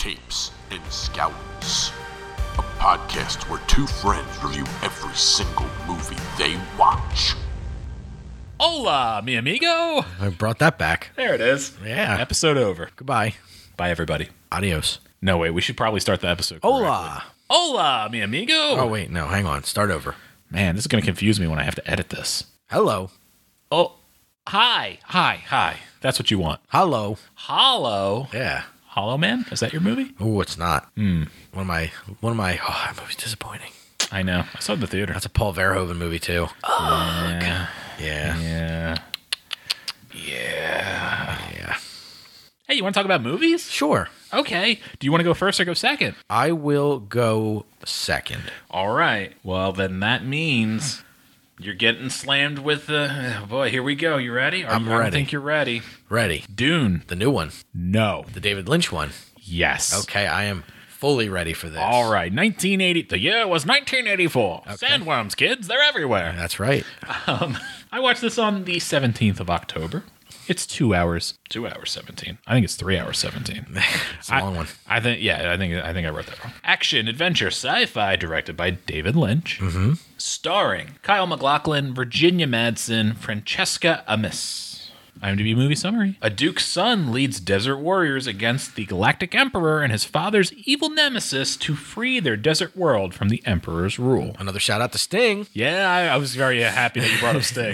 Tapes and Scouts, a podcast where two friends review every single movie they watch. Hola, mi amigo. I brought that back. There it is. Yeah. Episode over. Goodbye. Bye, everybody. Adios. No, wait, we should probably start the episode Hola. correctly. Hola, mi amigo. Oh, wait, no, hang on. Start over. Man, this is going to confuse me when I have to edit this. Hello. Oh, hi. That's what you want. Hello. Hollow. Yeah. Hollow Man? Is that your movie? Oh, it's not. One of my, that movie's disappointing. I know. I saw it in the theater. That's a Paul Verhoeven movie, too. Yeah. Yeah. Hey, you want to talk about movies? Sure. Okay. Do you want to go first or go second? I will go second. All right. Well, then that means you're getting slammed with the... boy, here we go. You ready? I'm I ready. don't think you're ready. Ready. Dune. The new one. No. The David Lynch one. Yes. Okay, I am fully ready for this. All right. 1980. The year was 1984. Okay. Sandworms, kids. They're everywhere. That's right. I watched this on the 17th of October. It's 2 hours. 2 hours 17. I think it's 3 hours 17. It's a long one. I think I wrote that wrong. Action, adventure, sci-fi, directed by David Lynch. Mm-hmm. Starring Kyle MacLachlan, Virginia Madsen, Francesca Amiss. IMDb movie summary. A duke's son leads desert warriors against the Galactic Emperor and his father's evil nemesis to free their desert world from the Emperor's rule. Another shout out to Sting. Yeah, I was very happy that you brought up Sting.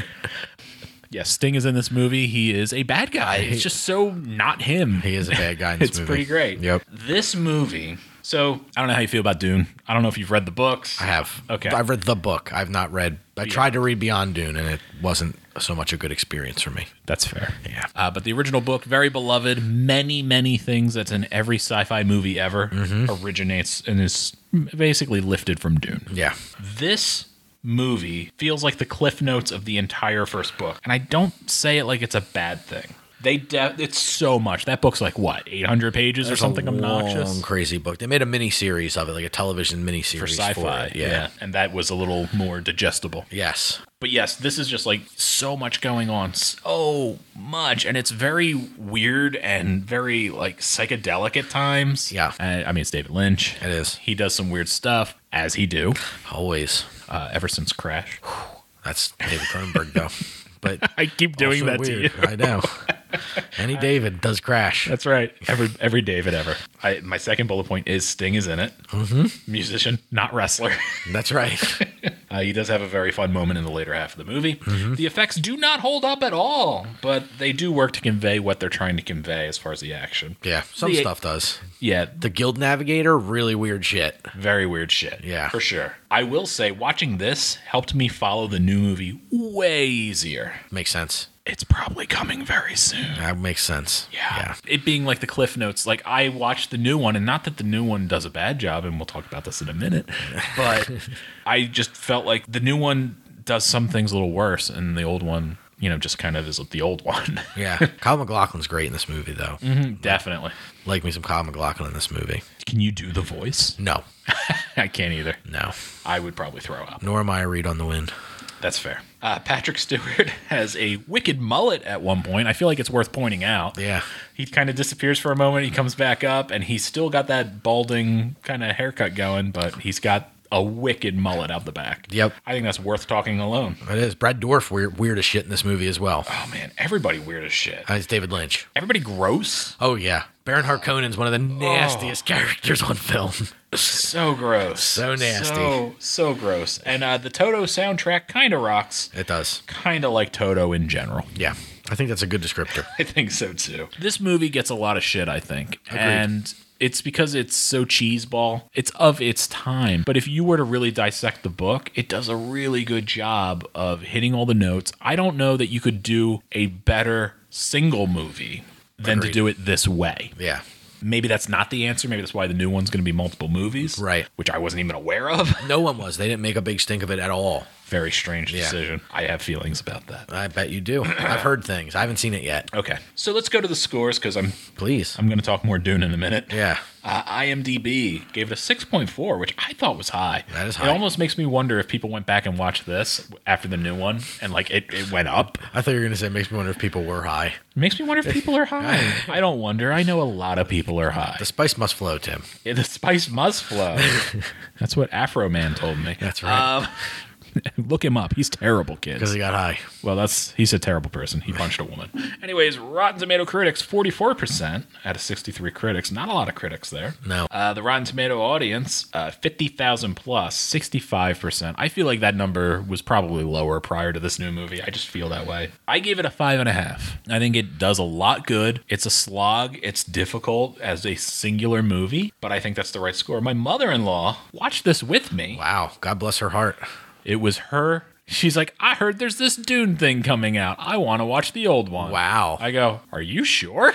Yes, Sting is in this movie. He is a bad guy. It's just so not him. He is a bad guy in this It's movie. pretty great. Yep. This movie. So, I don't know how you feel about Dune. I don't know if you've read the books. I have. Okay. I've read the book. I've not read. I tried to read Beyond Dune, and it wasn't so much a good experience for me. That's fair. Yeah. But the original book, very beloved. Many, many things that's in every sci-fi movie ever originates and is basically lifted from Dune. Yeah. This movie feels like the cliff notes of the entire first book. And I don't say it like it's a bad thing. It's so much. That book's like, what, 800 pages or something obnoxious? Long, crazy book. They made a mini-series of it, like a television mini-series. For sci-fi. it. Yeah. And that was a little more digestible. Yes. But yes, this is just like so much going on. So much. And it's very weird and very like psychedelic at times. Yeah. I mean, it's David Lynch. It is. He does some weird stuff, as he do, Always. ever since Crash. That's David Cronenberg, though. But I keep doing also that weird. to you. I know. Any David does Crash. That's right. Every David ever. My second bullet point is Sting is in it. Mm-hmm. Musician, not wrestler. That's right. He does have a very fun moment in the later half of the movie. Mm-hmm. The effects do not hold up at all, but they do work to convey what they're trying to convey as far as the action. Yeah. Some stuff does. Yeah. The Guild Navigator, really weird shit. Very weird shit. Yeah. For sure. I will say, watching this helped me follow the new movie way easier. Makes sense. It's probably coming very soon. That makes sense. Yeah. It being like the cliff notes. Like, I watched the new one, and not that the new one does a bad job, and we'll talk about this in a minute, but I just felt like the new one does some things a little worse, and the old one, just kind of is the old one. Yeah. Kyle MacLachlan's great in this movie, though. Definitely. Like me some Kyle MacLachlan in this movie. Can you do the voice? No. I can't either. No. I would probably throw up. Nor am I a Reed on the Wind. That's fair. Patrick Stewart has a wicked mullet at one point. I feel like it's worth pointing out. Yeah. He kind of disappears for a moment. He comes back up, and he's still got that balding kind of haircut going, but he's got a wicked mullet out the back. Yep. I think that's worth talking alone. It is. Brad Dourif, weird as shit in this movie as well. Oh, man. Everybody weird as shit. It's David Lynch. Everybody gross. Oh, yeah. Baron Harkonnen's one of the nastiest characters on film. So gross. So nasty. So gross. And the Toto soundtrack kind of rocks. It does. Kind of like Toto in general. Yeah. I think that's a good descriptor. I think so, too. This movie gets a lot of shit, I think. Agreed. And it's because it's so cheeseball. It's of its time. But if you were to really dissect the book, it does a really good job of hitting all the notes. I don't know that you could do a better single movie than to do it this way. Yeah. Maybe that's not the answer. Maybe that's why the new one's going to be multiple movies. Right. Which I wasn't even aware of. No one was. They didn't make a big stink of it at all. Very strange decision. I have feelings about that. I bet you do. I've heard things. I haven't seen it yet. Okay, so let's go to the scores because Please. I'm going to talk more Dune in a minute. Yeah. IMDb gave it a 6.4, which I thought was high. That is high. It almost makes me wonder if people went back and watched this after the new one and like it went up. I thought you were going to say it makes me wonder if people were high. It makes me wonder if people are high. I don't wonder. I know a lot of people are high. The spice must flow, Tim. Yeah, the spice must flow. That's what Afro Man told me. That's right. Look him up. He's terrible, kids. Because he got high. Well, he's a terrible person. He punched a woman. Anyways, Rotten Tomato critics, 44% out of 63 critics. Not a lot of critics there. No. The Rotten Tomato audience, 50,000 plus, 65%. I feel like that number was probably lower prior to this new movie. I just feel that way. I gave it a 5.5. I think it does a lot good. It's a slog. It's difficult as a singular movie, but I think that's the right score. My mother-in-law watched this with me. Wow. God bless her heart. It was her. She's like, I heard there's this Dune thing coming out. I want to watch the old one. Wow. I go, are you sure?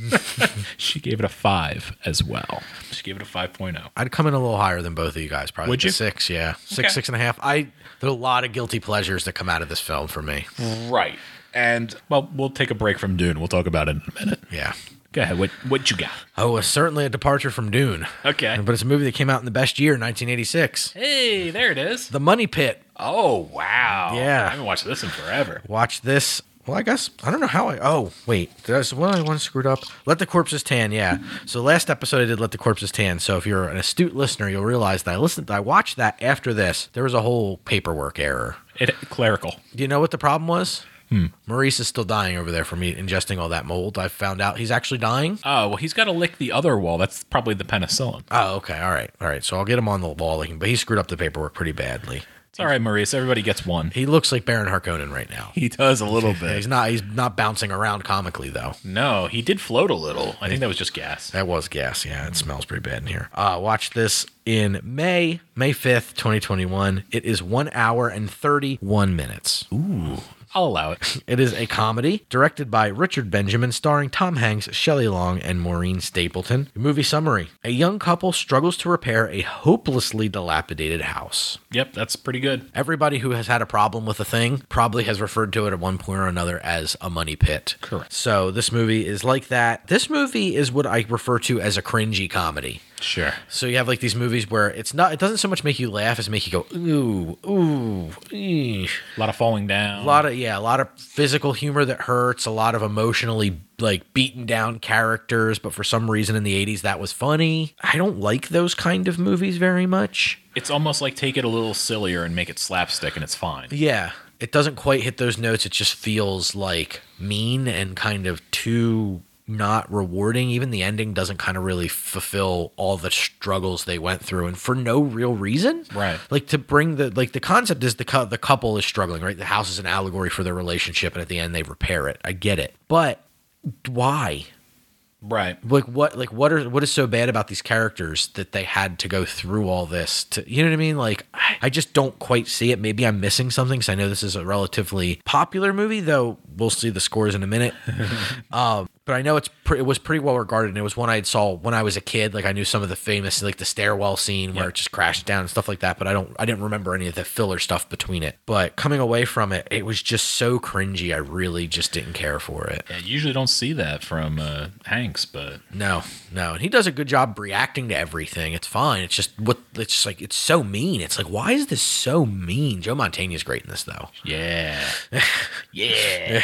She gave it a 5 as well. She gave it a 5.0. I'd come in a little higher than both of you guys. Probably Would you? 6, yeah. 6, Okay. 6.5. There's a lot of guilty pleasures that come out of this film for me. Right. And, well, we'll take a break from Dune. We'll talk about it in a minute. Yeah. Go ahead. What you got? Oh, it's certainly a departure from Dune. Okay. But it's a movie that came out in the best year, 1986. Hey, there it is. The Money Pit. Oh, wow. Yeah. I haven't watched this in forever. Watch this. Well, I guess, I don't know how Oh, wait. There's one I want screwed up. Let the Corpses Tan, yeah. So last episode I did Let the Corpses Tan. So if you're an astute listener, you'll realize that I watched that after this. There was a whole paperwork error. Clerical. Do you know what the problem was? Maurice is still dying over there from ingesting all that mold. I found out he's actually dying. Oh, well, he's got to lick the other wall. That's probably the penicillin. Oh, okay. All right. So I'll get him on the wall. But he screwed up the paperwork pretty badly. It's all right, Maurice. Everybody gets one. He looks like Baron Harkonnen right now. He does a little bit. He's not bouncing around comically, though. No, he did float a little. I think that was just gas. That was gas, yeah. It smells pretty bad in here. Watch this in May 5th, 2021. It is 1 hour and 31 minutes. Ooh. I'll allow it. It is a comedy directed by Richard Benjamin, starring Tom Hanks, Shelley Long, and Maureen Stapleton. Movie summary. A young couple struggles to repair a hopelessly dilapidated house. Yep, that's pretty good. Everybody who has had a problem with a thing probably has referred to it at one point or another as a money pit. Correct. So this movie is like that. This movie is what I refer to as a cringy comedy. Sure. So you have like these movies where it doesn't so much make you laugh as make you go, ooh, eesh. A lot of falling down. A lot of physical humor that hurts, a lot of emotionally like beaten down characters, but for some reason in the 80s that was funny. I don't like those kind of movies very much. It's almost like take it a little sillier and make it slapstick and it's fine. Yeah. It doesn't quite hit those notes. It just feels like mean and kind of too not rewarding. Even the ending doesn't kind of really fulfill all the struggles they went through, and for no real reason. Right. Like to bring the concept is the couple is struggling, right? The house is an allegory for their relationship, and at the end they repair it. I get it. But why? Right. What is so bad about these characters that they had to go through all this to, you know what I mean? Like, I just don't quite see it. Maybe I'm missing something, because I know this is a relatively popular movie, though we'll see the scores in a minute. But I know it was pretty well regarded, and it was one I saw when I was a kid. Like, I knew some of the famous, like the stairwell scene where it just crashed down and stuff like that, but I didn't remember any of the filler stuff between it. But coming away from it, it was just so cringy. I really just didn't care for it. Yeah, you usually don't see that from Hanks, but No. And he does a good job reacting to everything. It's fine. It's just it's so mean. It's like, why is this so mean? Joe Mantegna's great in this, though. yeah. Yeah.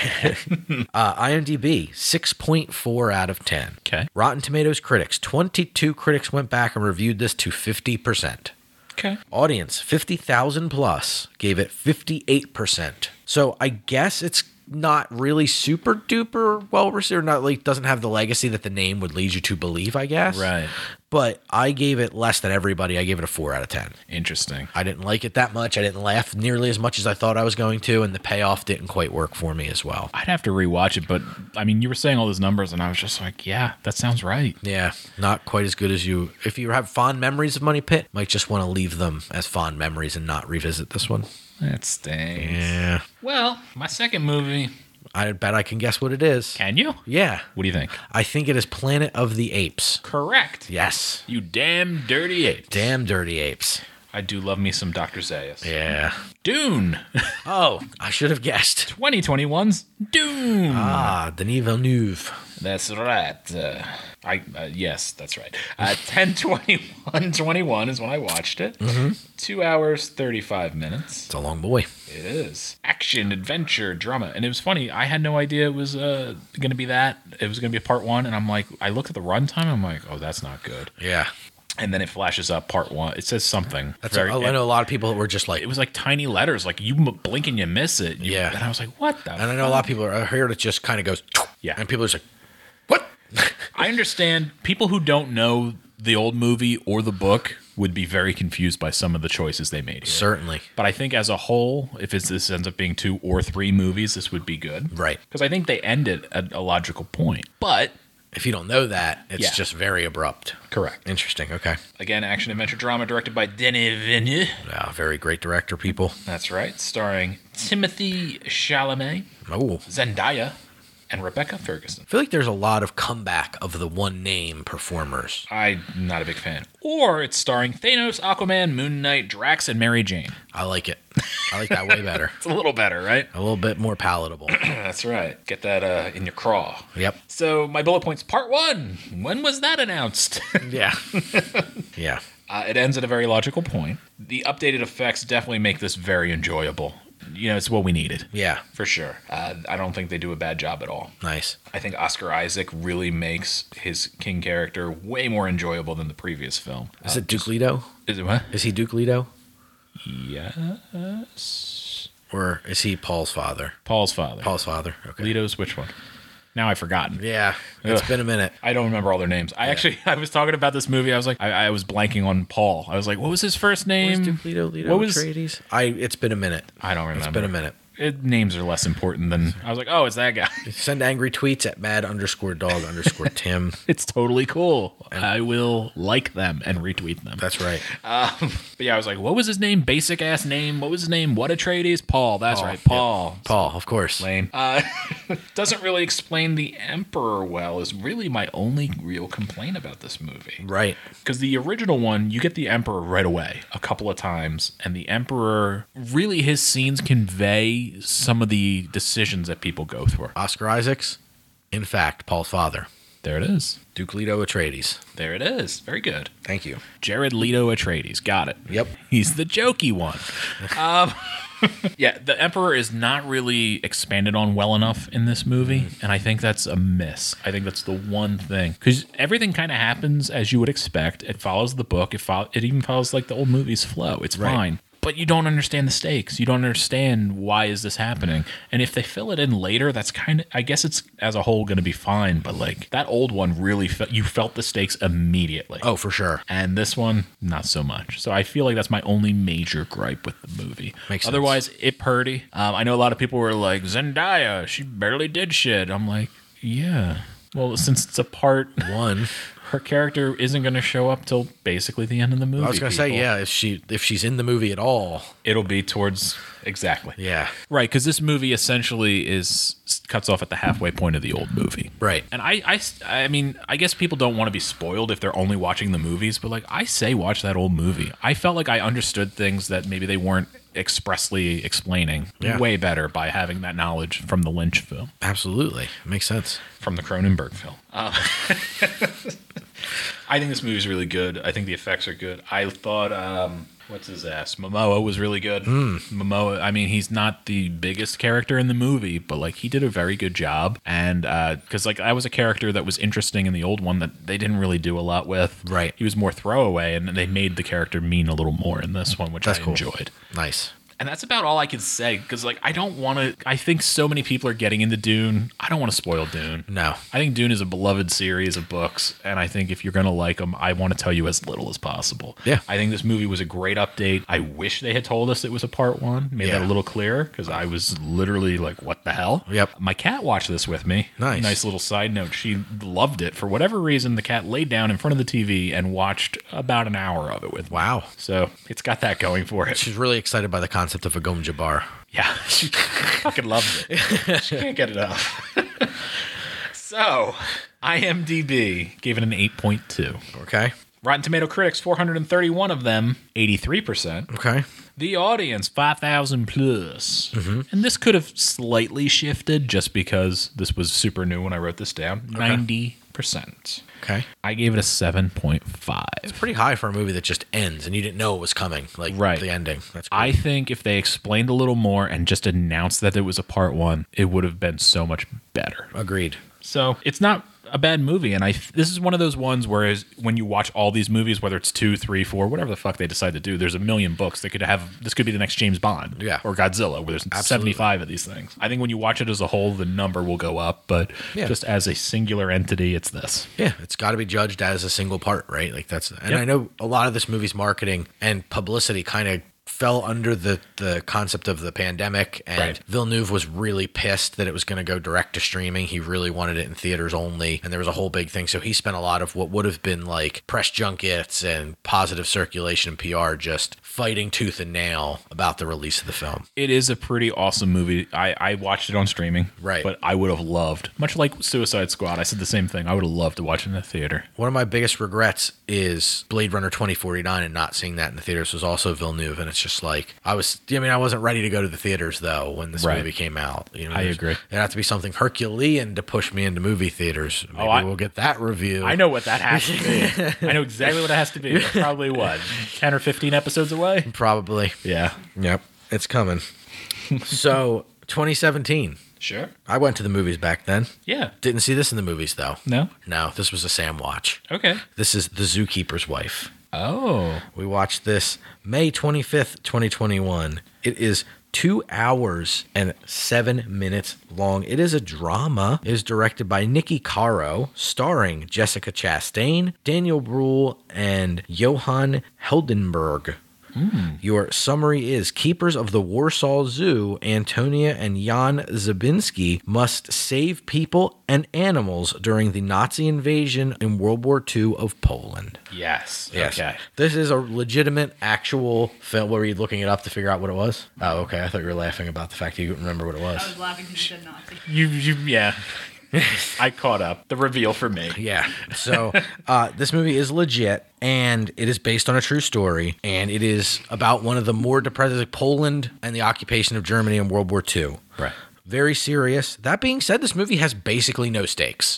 IMDb, 6.4 out of 10. Okay. Rotten Tomatoes critics, 22 critics went back and reviewed this to 50%. Okay. Audience, 50,000 plus, gave it 58%. So I guess it's not really super duper well received, not like doesn't have the legacy that the name would lead you to believe, I guess. Right. But I gave it less than everybody. I gave it a 4 out of 10. Interesting. I didn't like it that much. I didn't laugh nearly as much as I thought I was going to, and the payoff didn't quite work for me as well. I'd have to rewatch it, but I mean, you were saying all those numbers, and I was just like, yeah, that sounds right. Yeah, not quite as good as you. If you have fond memories of Money Pit, might just want to leave them as fond memories and not revisit this one. That stinks. Yeah. Well, my second movie. I bet I can guess what it is. Can you? Yeah. What do you think? I think it is Planet of the Apes. Correct. Yes. You damn dirty ape. Damn dirty apes. I do love me some Dr. Zaius. Yeah. Dune. Oh, I should have guessed. 2021's Dune. Denis Villeneuve. That's right. Yes, that's right. 10/21/21 is when I watched it. 2 hours, 35 minutes. It's a long boy. It is. Action, adventure, drama. And it was funny. I had no idea it was going to be that. It was going to be a part one. And I'm like, I looked at the runtime. I'm like, oh, that's not good. Yeah. And then it flashes up part one. It says something. I know a lot of people that were just like, it was like tiny letters. Like you blink and you miss it. Yeah. And I was like, what the and I know a lot of people are here that just kind of goes, yeah. And people are just like, what? I understand people who don't know the old movie or the book would be very confused by some of the choices they made here. Certainly. But I think as a whole, if this ends up being 2 or 3 movies, this would be good. Right. Because I think they end it at a logical point. But if you don't know that, it's Yeah. just very abrupt. correct. Interesting. Okay. Again, action adventure drama directed by Denis Villeneuve. Yeah, very great director, people. That's right. Starring Timothy Chalamet, Oh. Zendaya, and Rebecca Ferguson. I feel like there's a lot of comeback of the one name performers. I'm not a big fan. Or it's starring Thanos, Aquaman, Moon Knight, Drax, and Mary Jane. I like it. I like that way better. It's a little better, right? A little bit more palatable. That's right. Get that in your craw. Yep. So my bullet points, part 1. When was that announced? Yeah. Yeah. It ends at a very logical point. The updated effects definitely make this very enjoyable. You know, it's what we needed. Yeah. For sure. I don't think they do a bad job at all. Nice. I think Oscar Isaac really makes his King character way more enjoyable than the previous film. Is it Duke Leto? Is it what? Is he Duke Leto? Yes. Or is he Paul's father? Paul's father. Paul's father. Okay. Leto's which one? Now I've forgotten. Yeah. It's Ugh. been a minute. I don't remember all their names. I was talking about this movie. I was like, I was blanking on Paul. I was like, what was his first name? What was Duke Leto? What was- Atreides? It's been a minute. I don't remember. It's been a minute. Names are less important than I was like, oh, it's that guy. Send angry tweets at mad_dog_Tim. It's totally cool. I will like them and retweet them. That's right. But yeah, I was like, what was his name? Basic ass name. What was his name? What Atreides? Paul. That's Paul. right. Paul. Yep. Paul, of course. Lame. Doesn't really explain the Emperor well is really my only real complaint about this movie. Right. Because the original one, you get the Emperor right away a couple of times, and the Emperor, really his scenes convey some of the decisions that people go through. Oscar Isaacs, in fact, Paul's father. There it is. Duke Leto Atreides. There it is. Very good. Thank you. Jared Leto Atreides. Got it. Yep. He's the jokey one. Yeah, the Emperor is not really expanded on well enough in this movie, and I think that's a miss. I think that's the one thing. Because everything kind of happens as you would expect. It follows the book. It even follows like the old movie's flow. It's Right. fine. But you don't understand the stakes. You don't understand why is this happening. And if they fill it in later, that's kind of, I guess it's as a whole going to be fine. But like that old one really, you felt the stakes immediately. Oh, for sure. And this one, not so much. So I feel like that's my only major gripe with the movie. Makes sense. Otherwise, it purdy. I know a lot of people were like, Zendaya, she barely did shit. I'm like, yeah. Well, since it's a part One. her character isn't going to show up till basically the end of the movie. I was going to say, people. yeah, if she's in the movie at all. It'll be towards, exactly. Yeah. Right, because this movie essentially cuts off at the halfway point of the old movie. Right. And I mean, I guess people don't want to be spoiled if they're only watching the movies, but like I say, watch that old movie. I felt like I understood things that maybe they weren't expressly explaining way better by having that knowledge from the Lynch film, Absolutely. Makes sense. from the Cronenberg film. I think this movie is really good. I think the effects are good. I thought, what's his ass? Momoa was really good. Momoa, I mean, he's not the biggest character in the movie, but like he did a very good job. And because like I was a character that was interesting in the old one that they didn't really do a lot with. Right. He was more throwaway, and they made the character mean a little more in this one, which That's I cool. enjoyed. Nice. And that's about all I can say because, like, I don't want to. I think so many people are getting into Dune. I don't want to spoil Dune. No. I think Dune is a beloved series of books, and I think if you're going to like them, I want to tell you as little as possible. Yeah. I think this movie was a great update. I wish they had told us it was a part one, made that a little clearer, because I was literally like, what the hell? Yep. My cat watched this with me. Nice. Nice little side note. She loved it. For whatever reason, the cat laid down in front of the TV and watched about an hour of it with me. Wow. So it's got that going for it. She's really excited by the concept of a Gom Jabbar. Yeah, she fucking loves it. She can't get enough. So, IMDb gave it an 8.2. Okay. Rotten Tomato critics, 431 of them, 83%. Okay. The audience, 5,000 plus. And this could have slightly shifted just because this was super new when I wrote this down. 90%. Okay. I gave it a 7.5. It's pretty high for a movie that just ends and you didn't know it was coming. Like Right. the ending. That's cool. I think if they explained a little more and just announced that it was a part one, it would have been so much better. Agreed. So it's not a bad movie, and this is one of those ones where when you watch all these movies, whether it's 2, 3, 4, whatever the fuck they decide to do, there's a million books. They could have this could be the next James Bond, or Godzilla, where there's 75 of these things. I think when you watch it as a whole, the number will go up, but just as a singular entity, it's this. Yeah, it's got to be judged as a single part, right? Like that's, and I know a lot of this movie's marketing and publicity kind of fell under the concept of the pandemic, and Villeneuve was really pissed that it was going to go direct to streaming. He really wanted it in theaters only, and there was a whole big thing. So he spent a lot of what would have been like press junkets and positive circulation and PR just fighting tooth and nail about the release of the film. It is a pretty awesome movie. I watched it on streaming, but I would have loved, much like Suicide Squad, I said the same thing. I would have loved to watch it in the theater. One of my biggest regrets is Blade Runner 2049 and not seeing that in the theaters. Was also Villeneuve, and it's just like I wasn't ready to go to the theaters though when this movie came out. You know, I agree. It had to be something Herculean to push me into movie theaters. Maybe we'll get that review. I know what that has to be. I know exactly what it has to be. It's probably 10 or 15 episodes away? Probably. Yeah. Yep. It's coming. So 2017. Sure. I went to the movies back then. Yeah. Didn't see this in the movies though. No? No, this was a Sam watch. Okay. This is The Zookeeper's Wife. Oh. We watched this May 25th, 2021. It is 2 hours and 7 minutes long. It is a drama. It is directed by Nikki Caro, starring Jessica Chastain, Daniel Bruhl, and Johan Heldenberg. Your summary is: keepers of the Warsaw Zoo, Antonia and Jan Zabinski, must save people and animals during the Nazi invasion in World War II of Poland. Yes. Okay. This is a legitimate, actual film. Were you looking it up to figure out what it was? Oh, okay. I thought you were laughing about the fact that you couldn't remember what it was. I was laughing because you said Nazi. Yeah. I caught up. The reveal for me. Yeah. So this movie is legit, and it is based on a true story, and it is about one of the more depressing, like Poland and the occupation of Germany in World War II. Right. Very serious. That being said, this movie has basically no stakes.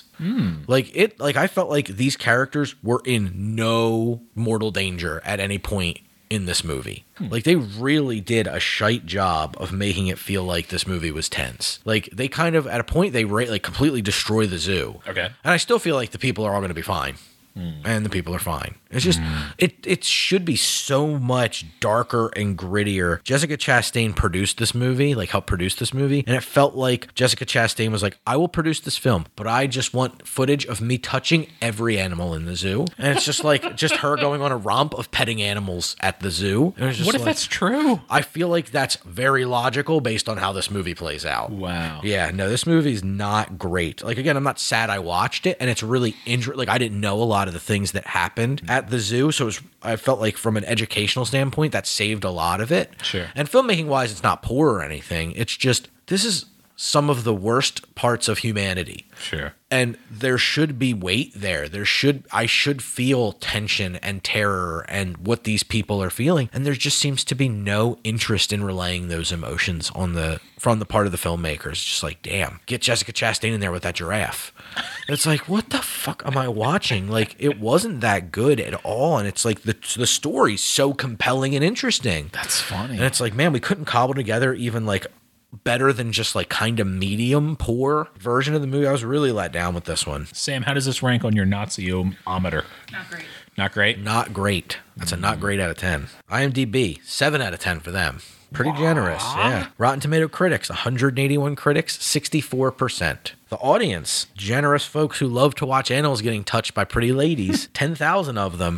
Like I felt like these characters were in no mortal danger at any point in this movie. Like they really did a shite job of making it feel like this movie was tense. Like they kind of at a point they completely destroy the zoo. Okay. And I still feel like the people are all going to be fine. And the people are fine. It's just it should be so much darker and grittier. Jessica Chastain produced this movie, helped produce this movie, and it felt like Jessica Chastain was like, I will produce this film, but I just want footage of me touching every animal in the zoo. And it's just like just her going on a romp of petting animals at the zoo. And it's just What if that's true? I feel like that's very logical based on how this movie plays out. Wow. Yeah, no, this movie is not great. Like, again, I'm not sad I watched it, and it's really interesting. Like, I didn't know a lot of the things that happened at the zoo, so I felt like from an educational standpoint, that saved a lot of it. Sure. And filmmaking-wise, it's not poor or anything. It's just, this is some of the worst parts of humanity. Sure. And there should be weight there. I should feel tension and terror and what these people are feeling. And there just seems to be no interest in relaying those emotions from the part of the filmmakers. Just like, damn, get Jessica Chastain in there with that giraffe. It's like, what the fuck am I watching? Like, it wasn't that good at all. And it's like the story's so compelling and interesting. That's funny. And it's like, man, we couldn't cobble together even like better than just like kind of medium poor version of the movie. I was really let down with this one. Sam, how does this rank on your Nazi-ometer? Not great. Not great? Not great. That's a not great out of 10. IMDb, 7 out of 10 for them. Pretty generous, yeah. Rotten Tomato critics, 181 critics, 64%. The audience, generous folks who love to watch animals getting touched by pretty ladies, 10,000 of them,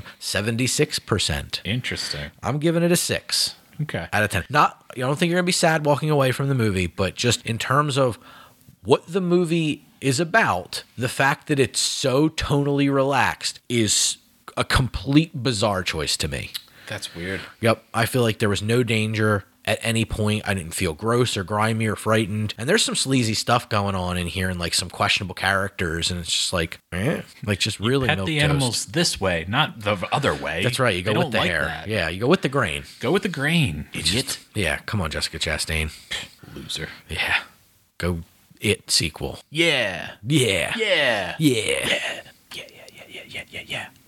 76%. Interesting. I'm giving it a 6. Okay. Out of 10. I don't think you're going to be sad walking away from the movie, but just in terms of what the movie is about, the fact that it's so tonally relaxed is a complete bizarre choice to me. That's weird. Yep. I feel like there was no danger at any point I didn't feel gross or grimy or frightened. And there's some sleazy stuff going on in here and like some questionable characters, and it's just like, like just really Pet milquetoast. the animals this way, not the other way. That's right. You go They with don't the like hair. that. Yeah, you go with the grain. Go with the grain, idiot. Yeah, come on, Jessica Chastain. Loser. Yeah, go It sequel. Yeah. Yeah. Yeah. Yeah. Yeah. Yeah.